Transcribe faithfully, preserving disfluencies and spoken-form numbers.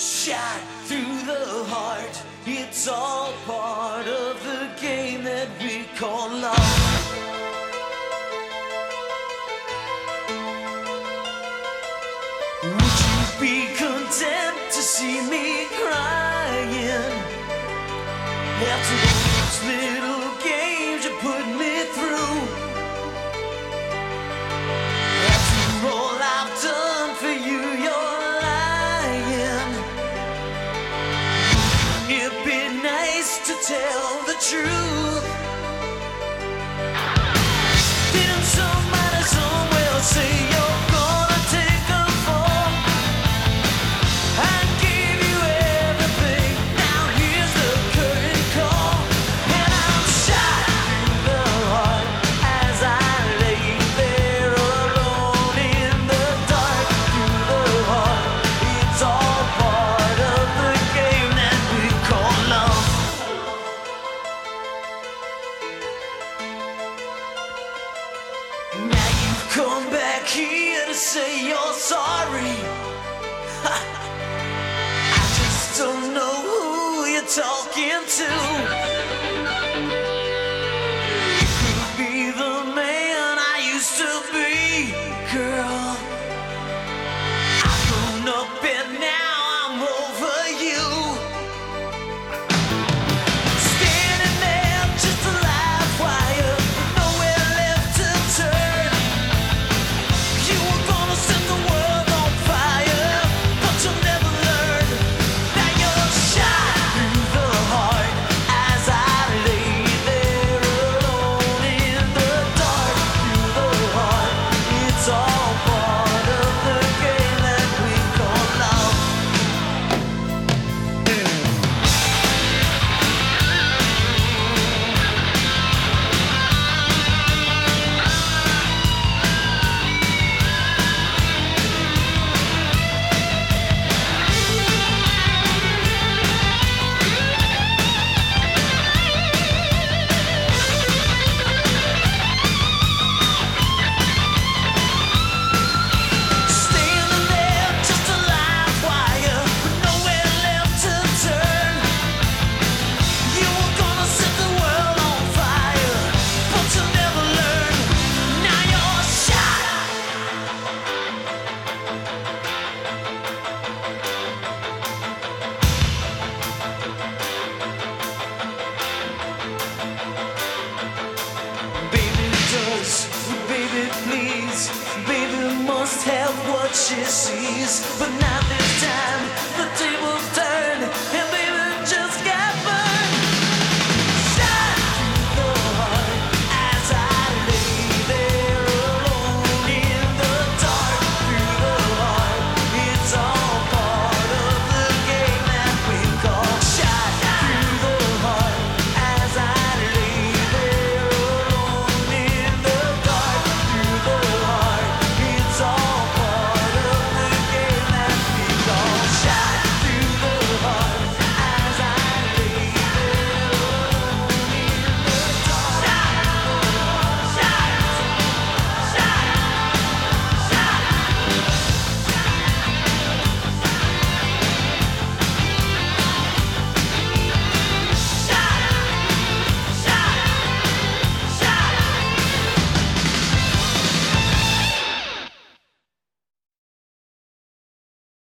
Shot through the heart, it's all part of the game that we call love. Would you be content to see me crying after those little games you put me through? After all I've done for you, you're it'd be nice to tell the truth. Didn't somebody somewhere say you're gonna take a fall? I gave you everything, now here's the curtain call. And I'm shot through the heart as I lay there alone in the dark. Through the heart, it's all part of the game that we call love. Now you've come back here to say you're sorry. I just don't know who you're talking to. You could be the man I used to be, girl. I've grown up and now I'm over you. Standing there just a live wire, nowhere left to turn. You were gonna set the world on fire, but you'll never learn. Now you're shot through the heart as I lay there alone in the dark. Through the heart, it's all part of the game that we call love. Standing there just a live wire, with nowhere left to turn. You were gonna set the world on fire, but you'll never learn. Now you're shot. Baby does, baby please, baby must have what she sees, but not this time.